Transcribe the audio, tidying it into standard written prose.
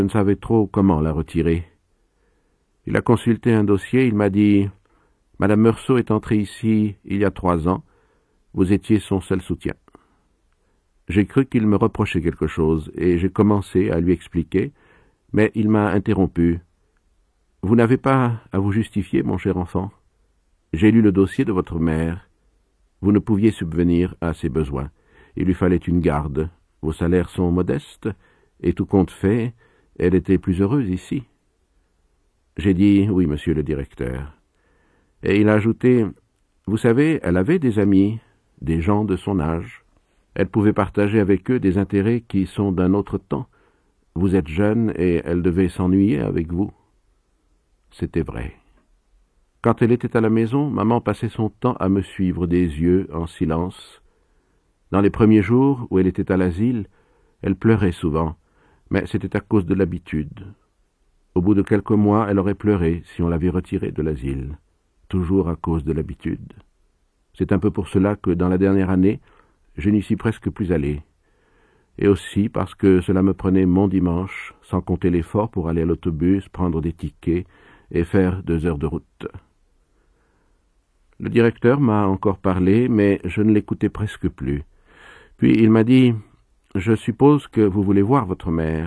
Je ne savais trop comment la retirer. Il a consulté un dossier, il m'a dit « Madame Meursault est entrée ici il y a 3 ans, vous étiez son seul soutien. » J'ai cru qu'il me reprochait quelque chose, et j'ai commencé à lui expliquer, mais il m'a interrompu. « Vous n'avez pas à vous justifier, mon cher enfant. J'ai lu le dossier de votre mère. Vous ne pouviez subvenir à ses besoins. Il lui fallait une garde. Vos salaires sont modestes, et tout compte fait, elle était plus heureuse ici. » J'ai dit « Oui, monsieur le directeur. » Et il a ajouté « Vous savez, elle avait des amis, des gens de son âge. Elle pouvait partager avec eux des intérêts qui sont d'un autre temps. Vous êtes jeune et elle devait s'ennuyer avec vous. » C'était vrai. Quand elle était à la maison, maman passait son temps à me suivre des yeux en silence. Dans les premiers jours où elle était à l'asile, elle pleurait souvent, mais c'était à cause de l'habitude. Au bout de quelques mois, elle aurait pleuré si on l'avait retirée de l'asile, toujours à cause de l'habitude. C'est un peu pour cela que, dans la dernière année, je n'y suis presque plus allé. Et aussi parce que cela me prenait mon dimanche, sans compter l'effort pour aller à l'autobus, prendre des tickets et faire 2 heures de route. Le directeur m'a encore parlé, mais je ne l'écoutais presque plus. Puis il m'a dit « Je suppose que vous voulez voir votre mère. »